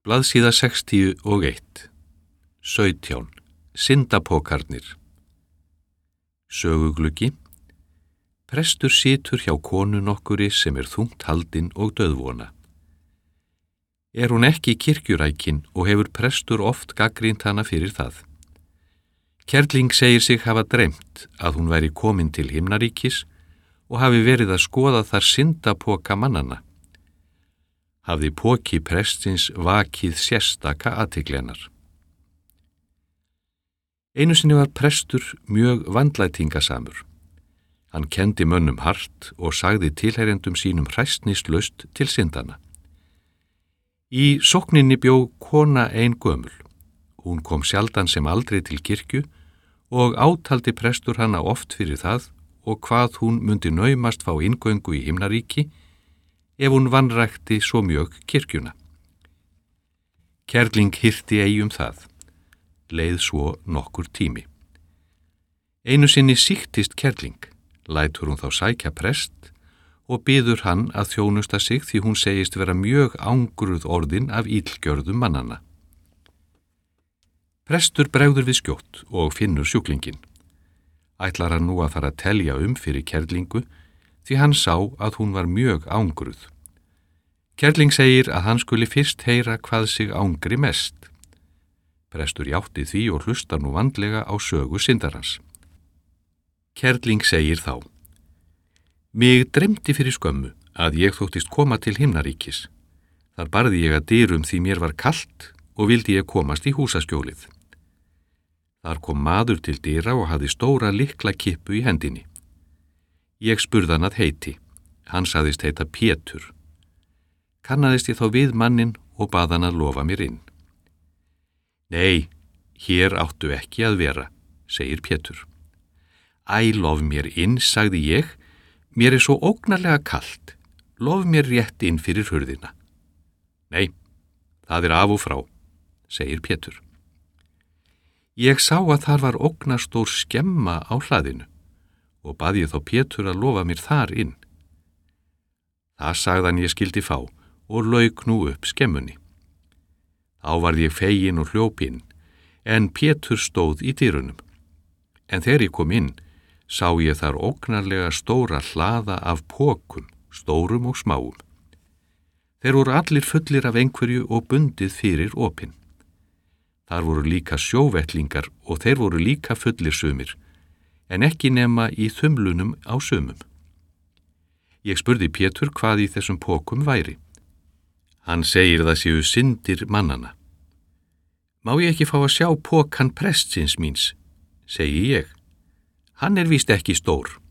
Blaðsíða 61. 17. Syndapokarnir. Sögugluggi. Prestur situr hjá konu nokkuri sem þungt haldin og dauðvona. Hún ekki kirkjurækin og hefur prestur oft gagnrýnt hana fyrir það. Kerling segir sig hafa dreymt að hún væri komin til himnaríkis og hafi verið að skoða þar syndapoka mannanna. Hafði poki prestins vakið sérstaka athygli hennar. Einu sinni var prestur mjög vandlætingasamur. Hann kenndi mönnum hart og sagði tilheyrendum sínum hræsnislaust til syndana. Í sókninni bjó kona ein gömul. Hún kom sjaldan sem aldrei til kirkju og átaldi prestur hana oft fyrir það og hvað hún mundi naumast fá inngöngu í himnaríki ef hún vanrækti svo mjög kirkjuna. Kerling hirti ei það. Leið svo nokkur tími. Einu sinni sýktist Kerling, lætur hún þá sækja prest og biður hann að þjónusta sig því hún segist vera mjög angruð orðin af illgjörðum mannanna. Prestur bregður við skjótt og finnur sjúklinginn. Ætlar hann nú að fara að telja fyrir Kerlingu því hann sá að hún var mjög angruð. Kerling segir að hann skuli fyrst heyra hvað sig angri mest. Prestur játti því og hlustar nú vandlega á sögu syndarans. Kerling segir þá: Mig dreymdi fyrir skömmu að ég þóttist koma til himnaríkis. Þar barði ég að dyrum því mér var kalt og vildi ég komast í húsaskjólið. Þar kom maður til dyra og hafði stóra lyklakippu í hendinni. Ég spurði hann að heiti. Hann sagðist heita Pétur. Kannaðist ég þá við manninn og bað hann að lofa mér inn. Nei, hér áttu ekki að vera, segir Pétur. Æ, lof mér inn, sagði ég, mér svo ógnarlega kalt. Lof mér rétt inn fyrir hurðina. Nei, það af og frá, segir Pétur. Ég sá að þar var ógnarstór skemma á hlaðinu og bað ég þá Pétur að lofa mér þar inn. Það sagðan ég skildi fá og lauk nú upp skemmunni. Þá varð ég fegin og hljóp inn, en Pétur stóð í dyrunum. En þegar ég kom inn, sá ég þar ógnarlega stóra hlaða af pokum, stórum og smáum. Þeir voru allir fullir af einhverju og bundið fyrir opinn. Þar voru líka sjóvettlingar og þeir voru líka fullir sumir, en ekki nema í þumlunum á sumum. Ég spurði Pétur hvað í þessum pokum væri. Hann segir það séu syndir mannanna. Má ég ekki fá að sjá pokan prestsins míns, segi ég. Hann víst ekki stór.